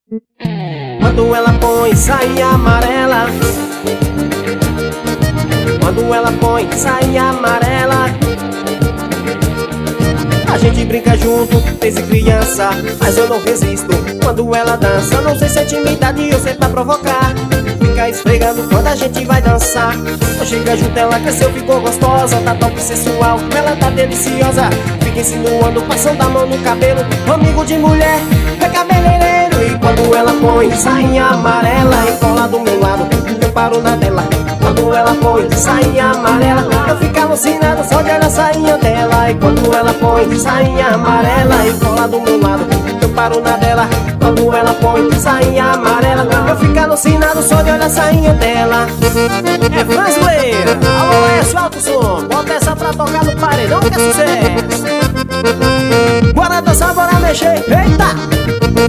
Quando ela põe sainha amarela, quando ela põe sainha amarela, a gente brinca junto desde criança, mas eu não resisto quando ela dança. Não sei se é timidade ou se é pra provocar, fica esfregando quando a gente vai dançar. Eu chego junto, ela cresceu, ficou gostosa, tá top sensual, ela tá deliciosa. Fica insinuando, passando a mão no cabelo, amigo de mulher, é cabeleireiro. E quando ela põe sainha amarela e cola do meu lado, eu paro na dela. Quando ela põe sainha amarela, eu fico alucinado só de olhar a sainha dela. E quando ela põe sainha amarela e cola do meu lado, eu paro na dela. Quando ela põe sainha amarela, eu fico alucinado só de olhar a sainha dela. É brasileira, alô Laércio, alto som, bota essa pra tocar no paredão que é sucesso. Bora dançar, bora mexer, eita!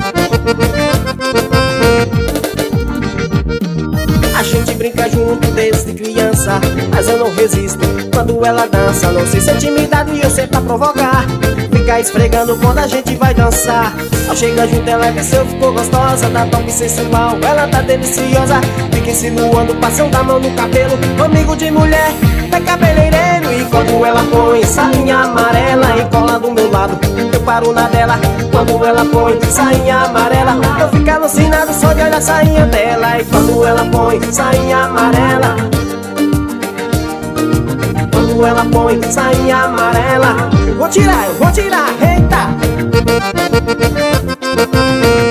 A gente brinca junto desde criança, mas eu não resisto quando ela dança. Não sei se é timidade ou se é pra provocar, fica esfregando quando a gente vai dançar. Ao chegar junto ela cresceu, ficou gostosa, tá top sensual, ela tá deliciosa. Fica insinuando, passando a mão no cabelo, amigo de mulher, é cabeleireiro. E quando ela põe sainha amarela e cola do meu lado, eu paro na dela. Quando ela põe sainha amarela, eu fico alucinado só de olhar a sainha dela. E quando ela põe sainha amarela, quando ela põe sainha amarela, eu vou tirar, eita!